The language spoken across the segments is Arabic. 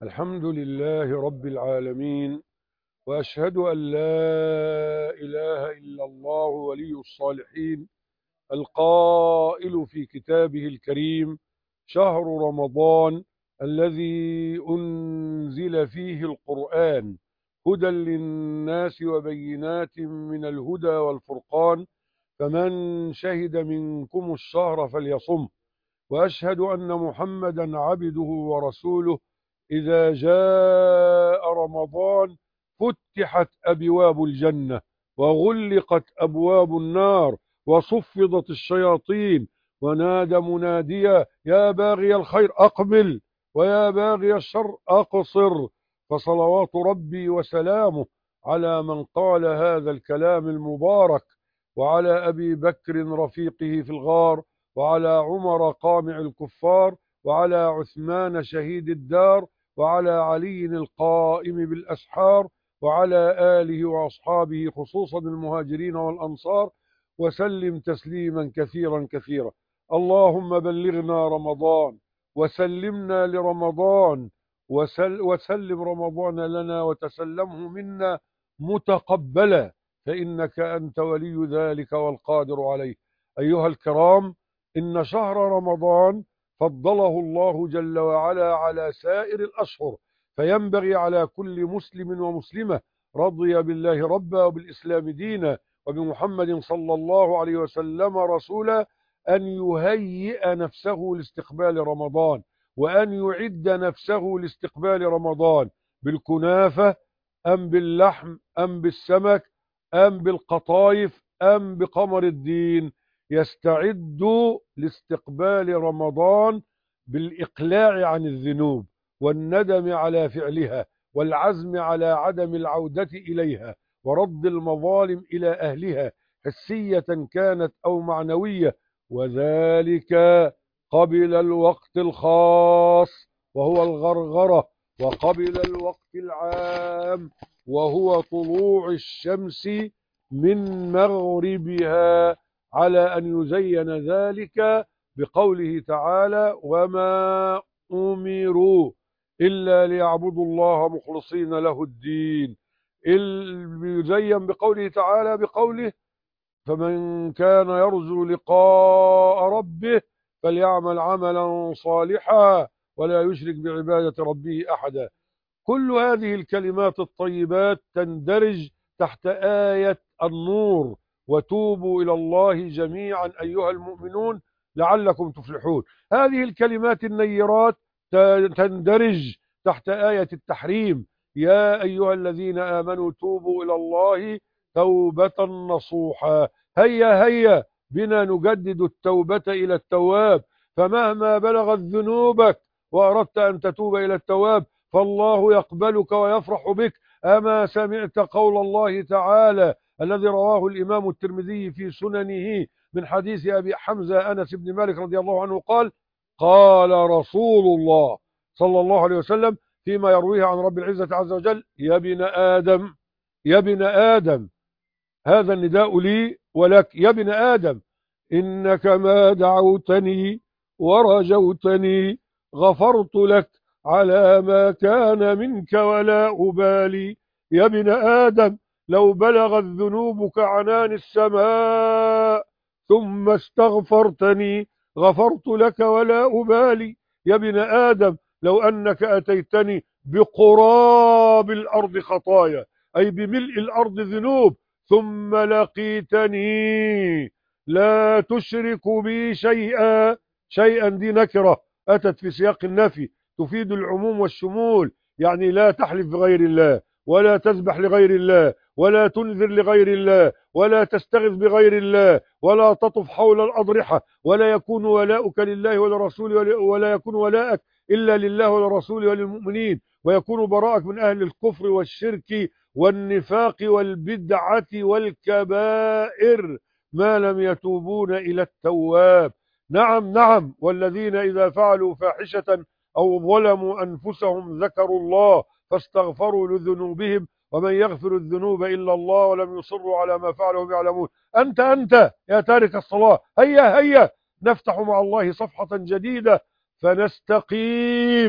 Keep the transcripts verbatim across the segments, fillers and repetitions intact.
الحمد لله رب العالمين، وأشهد أن لا إله إلا الله ولي الصالحين، القائل في كتابه الكريم: شهر رمضان الذي أنزل فيه القرآن هدى للناس وبينات من الهدى والفرقان، فمن شهد منكم الشهر فليصم. وأشهد أن محمدا عبده ورسوله. إذا جاء رمضان فتحت أبواب الجنة وغلقت أبواب النار وصفدت الشياطين، ونادى مناديا: يا باغي الخير أقبل ويا باغي الشر أقصر. فصلوات ربي وسلامه على من قال هذا الكلام المبارك، وعلى أبي بكر رفيقه في الغار، وعلى عمر قامع الكفار، وعلى عثمان شهيد الدار، وعلى علي القائم بالأسحار، وعلى آله وأصحابه خصوصا المهاجرين والأنصار، وسلم تسليما كثيرا كثيرا. اللهم بلغنا رمضان وسلمنا لرمضان، وسل وسلم رمضان لنا وتسلمه منا متقبلا، فإنك أنت ولي ذلك والقادر عليه. أيها الكرام، إن شهر رمضان فضله الله جل وعلا على سائر الأشهر، فينبغي على كل مسلم ومسلمة رضي بالله ربا وبالإسلام دينا وبمحمد صلى الله عليه وسلم رسولا أن يهيئ نفسه لاستقبال رمضان، وأن يعد نفسه لاستقبال رمضان بالكنافة أم باللحم أم بالسمك أم بالقطايف أم بقمر الدين. يستعد لاستقبال رمضان بالإقلاع عن الذنوب والندم على فعلها والعزم على عدم العودة إليها ورد المظالم إلى أهلها، حسية كانت أو معنوية، وذلك قبل الوقت الخاص وهو الغرغرة، وقبل الوقت العام وهو طلوع الشمس من مغربها، على أن يزين ذلك بقوله تعالى: وما أمروا إلا ليعبدوا الله مخلصين له الدين. يزين بقوله تعالى بقوله: فمن كان يرجو لقاء ربه فليعمل عملا صالحا ولا يشرك بعبادة ربه أحدا. كل هذه الكلمات الطيبات تندرج تحت آية النور: وتوبوا إلى الله جميعا أيها المؤمنون لعلكم تفلحون. هذه الكلمات النيرات تندرج تحت آية التحريم: يا أيها الذين آمنوا توبوا إلى الله توبة نصوحا. هيا هيا بنا نجدد التوبة إلى التواب، فمهما بلغت ذنوبك وأردت أن تتوب إلى التواب فالله يقبلك ويفرح بك. أما سمعت قول الله تعالى الذي رواه الإمام الترمذي في سننه من حديث أبي حمزة أنس بن مالك رضي الله عنه قال: قال رسول الله صلى الله عليه وسلم فيما يرويه عن رب العزة عز وجل: يا ابن آدم، يا ابن آدم، هذا النداء لي ولك، يا ابن آدم، إنك ما دعوتني ورجوتني غفرت لك على ما كان منك ولا أبالي. يا ابن آدم، لو بلغت ذنوبك عنان السماء ثم استغفرتني غفرت لك ولا أبالي. يا ابن آدم، لو أنك أتيتني بقراب الأرض خطايا، أي بملء الأرض ذنوب، ثم لقيتني لا تشرك بي شيئا، شيئا دي نكرة أتت في سياق النفي تفيد العموم والشمول، يعني لا تحلف بغير الله، ولا تذبح لغير الله، ولا تنذر لغير الله، ولا تستغث بغير الله، ولا تطف حول الأضرحة، ولا يكون ولاؤك لله ولرسوله، ولا يكون ولاءك إلا لله ولرسوله وللمؤمنين، ويكون براءك من أهل الكفر والشرك والنفاق والبدعة والكبائر ما لم يتوبون إلى التواب. نعم نعم، والذين إذا فعلوا فاحشة أو ظلموا أنفسهم ذكروا الله فاستغفروا لذنوبهم ومن يغفر الذنوب إلا الله ولم يصروا على ما فعلوا وهم يعلمون. أنت أنت يا تارك الصلاة، هيا هيا نفتح مع الله صفحة جديدة فنستقيم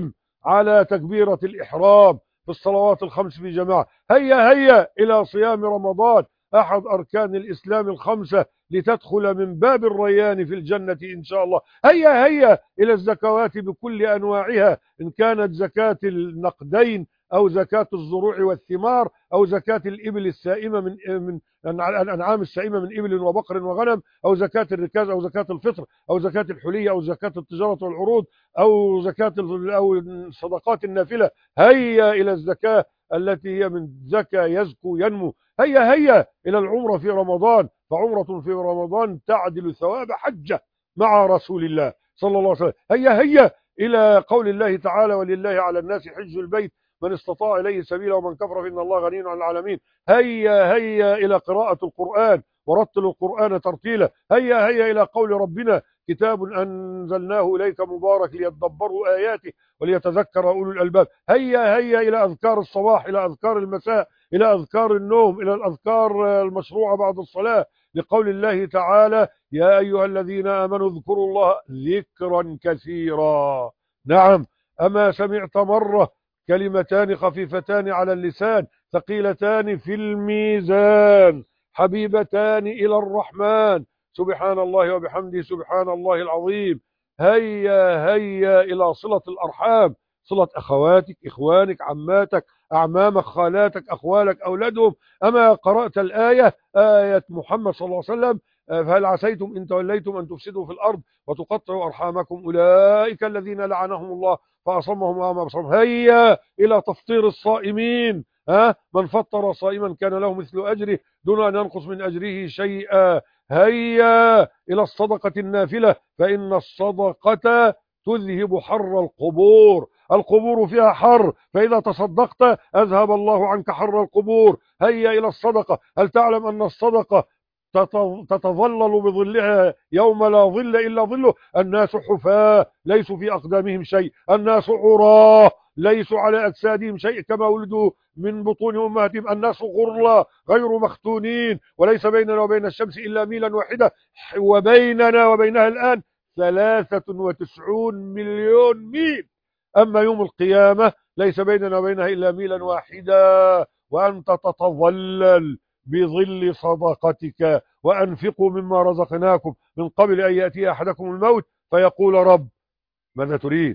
على تكبيرة الإحرام في الصلوات الخمس في جماعة. هيا هيا إلى صيام رمضان، أحد أركان الإسلام الخمسة، لتدخل من باب الريان في الجنة إن شاء الله. هيا هيا إلى الزكوات بكل أنواعها، إن كانت زكاة النقدين أو زكاة الزروع والثمار أو زكاة الإبل السائمة من من الأنعام السائمة من إبل وبقر وغنم، أو زكاة الركاز أو زكاة الفطر أو زكاة الحلية أو زكاة التجارة والعروض أو زكاة أو صدقات النافلة. هيا إلى الزكاة التي هي من زكاة يزكو ينمو. هيا هيا إلى العمرة في رمضان، فعمرة في رمضان تعدل ثواب حجة مع رسول الله صلى الله عليه وسلم. هيا هيا إلى قول الله تعالى: ولله على الناس حج البيت من استطاع إليه سبيلا ومن كفر فإن الله غني عن العالمين. هيا هيا إلى قراءة القرآن ورتل القرآن ترتيلا. هيا هيا إلى قول ربنا: كتاب أنزلناه إليك مبارك ليتدبروا آياته وليتذكر أولو الألباب. هيا هيا إلى أذكار الصباح، إلى أذكار المساء، إلى أذكار النوم، إلى الأذكار المشروعة بعد الصلاة، لقول الله تعالى: يا أيها الذين آمنوا اذكروا الله ذكرا كثيرا. نعم، أما سمعت مرة كلمتان خفيفتان على اللسان ثقيلتان في الميزان حبيبتان إلى الرحمن، سبحان الله وبحمده سبحان الله العظيم. هيا هيا إلى صلة الأرحام، صلة أخواتك، إخوانك، عماتك، أعمامك، خالاتك، أخوالك، أولادهم. أما قرأت الآية، آية محمد صلى الله عليه وسلم: فهل عسيتم إن توليتم أن تفسدوا في الأرض وتقطعوا أرحامكم أولئك الذين لعنهم الله فأصمهم وأعمى أبصارهم. هيا إلى تفطير الصائمين، ها، من فطر صائما كان له مثل أجره دون أن ينقص من أجره شيئا. هيا إلى الصدقة النافلة، فإن الصدقة تذهب حر القبور، القبور فيها حر، فإذا تصدقت أذهب الله عنك حر القبور. هيا إلى الصدقة. هل تعلم أن الصدقة تتظلل بظلها يوم لا ظل إلا ظله؟ الناس حفاة ليسوا في أقدامهم شيء، الناس عراة ليسوا على أجسادهم شيء كما ولدوا من بطون أمهاتهم، الناس غرلا غير مختونين، وليس بيننا وبين الشمس إلا ميلا واحدة، وبيننا وبينها الآن ثلاثة وتسعون مليون ميل. أما يوم القيامة ليس بيننا وبينها إلا ميلا واحدا، وأنت تتظلل بظل صدقتك. وأنفقوا مما رزقناكم من قبل أن يأتي أحدكم الموت فيقول: رب ماذا تريد؟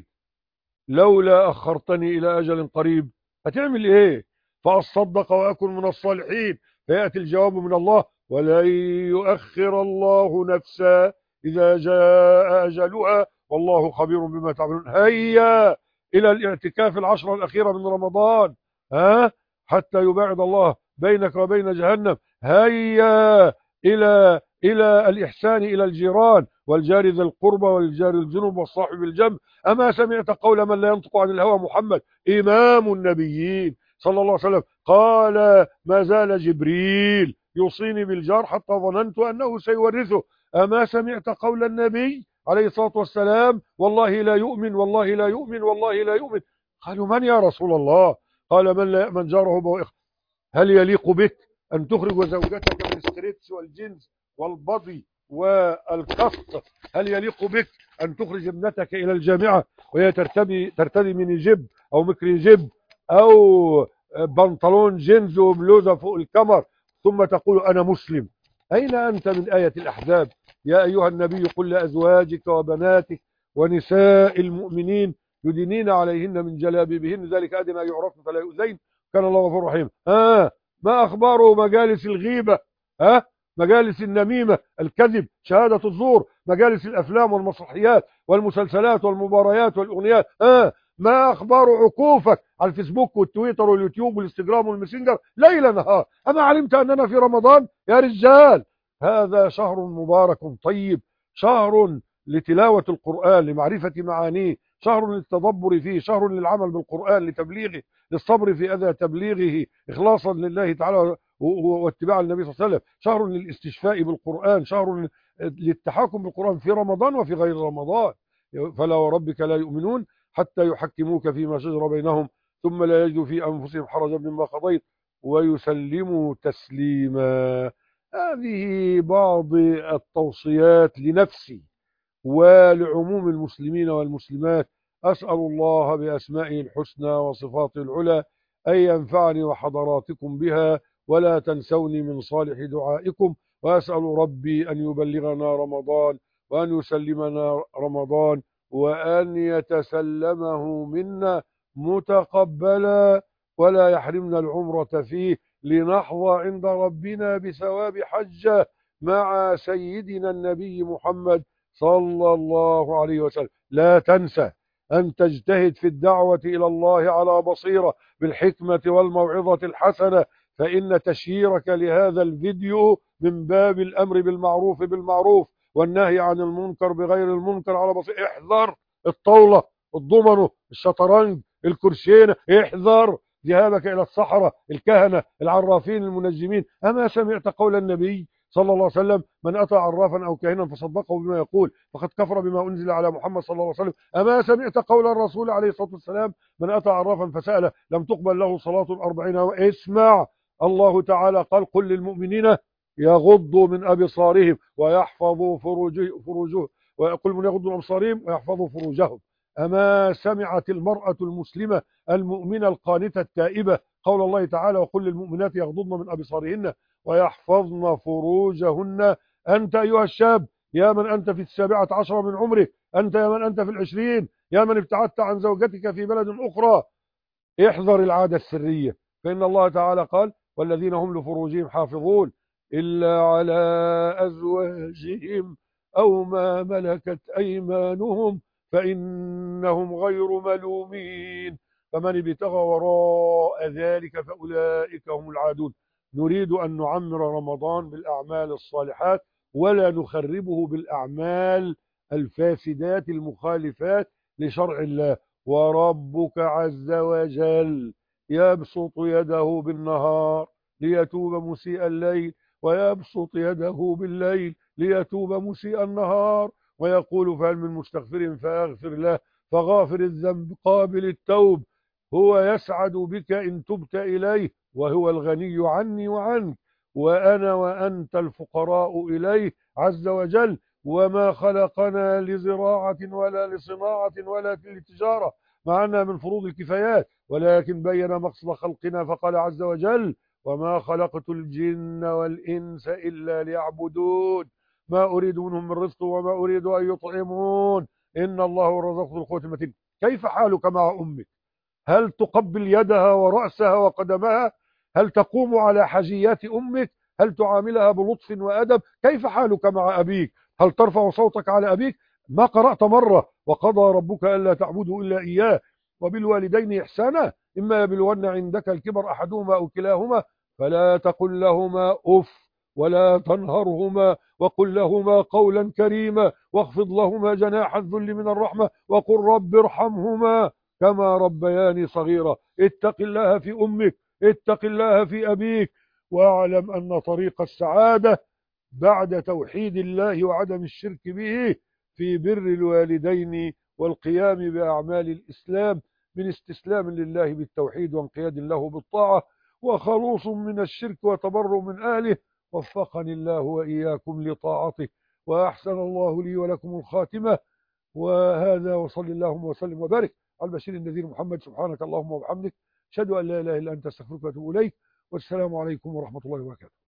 لولا أخرتني إلى أجل قريب. هتعمل إيه؟ فأصدق وأكن من الصالحين. فيأتي الجواب من الله: ولن يؤخر الله نفسا إذا جاء أجلها والله خبير بما تعملون. هيا إلى الاعتكاف العشر الأخيرة من رمضان، ها، حتى يباعد الله بينك وبين جهنم. هيا إلى إلى الإحسان إلى الجيران والجار ذي القربى والجار الجنوب والصاحب الجنب. أما سمعت قول من لا ينطق عن الهوى محمد إمام النبيين صلى الله عليه وسلم قال: ما زال جبريل يوصيني بالجار حتى ظننت أنه سيورثه. أما سمعت قول النبي عليه الصلاة والسلام: والله لا يؤمن والله لا يؤمن والله لا يؤمن. قالوا: من يا رسول الله؟ قال: من لا يأمن جاره بوائقه. هل يليق بك أن تخرج زوجتك من الستريتش والجنس والبضي والقسط؟ هل يليق بك أن تخرج ابنتك إلى الجامعة وهي ترتدي ترتدي ميني جيب أو ميكري جيب أو بنطلون جينز وبلوزة فوق الكمر ثم تقول: أنا مسلم؟ أين أنت من آية الأحزاب؟ يا أيها النبي قل لأزواجك وبناتك ونساء المؤمنين يدنين عليهن من جلابيبهن ذلك أدنى يعرفن فلا يؤذين كان الله غفور رحيم. ها، ما أخبار مجالس الغيبة؟ ها، مجالس النميمة، الكذب، شهادة الزور، مجالس الأفلام والمسرحيات والمسلسلات والمباريات والأغنيات؟ ها، ما أخبار عكوفك على الفيسبوك والتويتر واليوتيوب والإنستغرام والماسنجر ليل نهار؟ أما علمت أننا في رمضان يا رجال؟ هذا شهر مبارك طيب، شهر لتلاوة القرآن لمعرفة معانيه، شهر للتدبر فيه، شهر للعمل بالقرآن لتبليغه، للصبر في أذى تبليغه إخلاصا لله تعالى واتباع النبي صلى الله عليه وسلم، شهر للاستشفاء بالقرآن، شهر للتحاكم بالقرآن في رمضان وفي غير رمضان. فلا وربك لا يؤمنون حتى يحكموك فيما شجر بينهم ثم لا يجدوا في أنفسهم حرجا مما قضيت ويسلموا تسليما. هذه بعض التوصيات لنفسي ولعموم المسلمين والمسلمات أسأل الله بأسمائه الحسنى وصفاته العلى أن ينفعني وحضراتكم بها، ولا تنسوني من صالح دعائكم. وأسأل ربي أن يبلغنا رمضان، وأن يسلمنا رمضان، وأن يتسلمه منا متقبلا، ولا يحرمنا العمرة فيه، لنحظى عند ربنا بثواب حجة مع سيدنا النبي محمد صلى الله عليه وسلم. لا تنسى أن تجتهد في الدعوة إلى الله على بصيرة بالحكمة والموعظة الحسنة، فإن تشييرك لهذا الفيديو من باب الأمر بالمعروف بالمعروف والنهي عن المنكر بغير المنكر على بصيرة. احذر الطاولة، الضمنه، الشطرنج، الكرشينة، احذر ذهابك إلى الصحراء، الكهنة، العرافين، المنجمين. أما سمعت قول النبي صلى الله عليه وسلم: من أتى عرافا أو كاهنا فصدقه بما يقول فقد كفر بما أنزل على محمد صلى الله عليه وسلم. أما سمعت قول الرسول عليه الصلاة والسلام: من أتى عرافا فسأله لم تقبل له صلاة أربعين. اسمع، الله تعالى قال: قل للمؤمنين يغضوا من أبصارهم ويحفظوا فروجه فروجه ويقول من يغضوا من أبصارهم ويحفظوا فروجهم. أما سمعت المرأة المسلمة المؤمنة القانتة التائبة قول الله تعالى: وقل للمؤمنات يغضضن من أبصارهن ويحفظن فروجهن. أنت أيها الشاب، يا من أنت في السابعة عشر من عمرك، أنت يا من أنت في العشرين، يا من ابتعدت عن زوجتك في بلد أخرى، احذر العادة السرية، فإن الله تعالى قال: والذين هم لفروجهم حافظون إلا على أزواجهم أو ما ملكت أيمانهم فإنهم غير ملومين، فمن ابتغى وراء ذلك فأولئك هم العادون. نريد أن نعمر رمضان بالأعمال الصالحات، ولا نخربه بالأعمال الفاسدات المخالفات لشرع الله. وربك عز وجل يبسط يده بالنهار ليتوب مسيء الليل، ويبسط يده بالليل ليتوب مسيء النهار، ويقول: فهل من مستغفر فأغفر له، فغافر الذنب قابل التوب. هو يسعد بك إن تبت إليه، وهو الغني عني وعنك، وأنا وأنت الفقراء إليه عز وجل. وما خلقنا لزراعة ولا لصناعة ولا للتجارة، مع أنها من فروض الكفايات، ولكن بين مقصد خلقنا فقال عز وجل: وما خلقت الجن والإنس إلا ليعبدون ما أريد منهم من رزق وما أريد أن يطعمون إن الله هو الرزاق ذو القوة المتين. كيف حالك مع أمك؟ هل تقبل يدها ورأسها وقدمها؟ هل تقوم على حاجيات أمك؟ هل تعاملها بلطف وأدب؟ كيف حالك مع أبيك؟ هل ترفع صوتك على أبيك؟ ما قرأت مرة: وقضى ربك ألا تعبدوا إلا إياه وبالوالدين إحسانا إما يبلغن عندك الكبر أحدهما أو كلاهما فلا تقل لهما أف ولا تنهرهما وقل لهما قولا كريما واخفض لهما جناح الذل من الرحمة وقل رب ارحمهما كما ربياني صغيرا. اتق الله في أمك، اتق الله في أبيك، واعلم أن طريق السعادة بعد توحيد الله وعدم الشرك به في بر الوالدين والقيام بأعمال الإسلام من استسلام لله بالتوحيد وانقياد له بالطاعة وخلوص من الشرك وتبرؤ من أهله. وفقني الله وإياكم لطاعته، وأحسن الله لي ولكم الخاتمة. وهذا، وصلى اللهم وسلم وبارك على البشير النذير محمد. سبحانك اللهم وبحمدك، أشهد أن لا إله إلا أنت، أستغفرك وأتوب إليك. والسلام عليكم ورحمة الله وبركاته.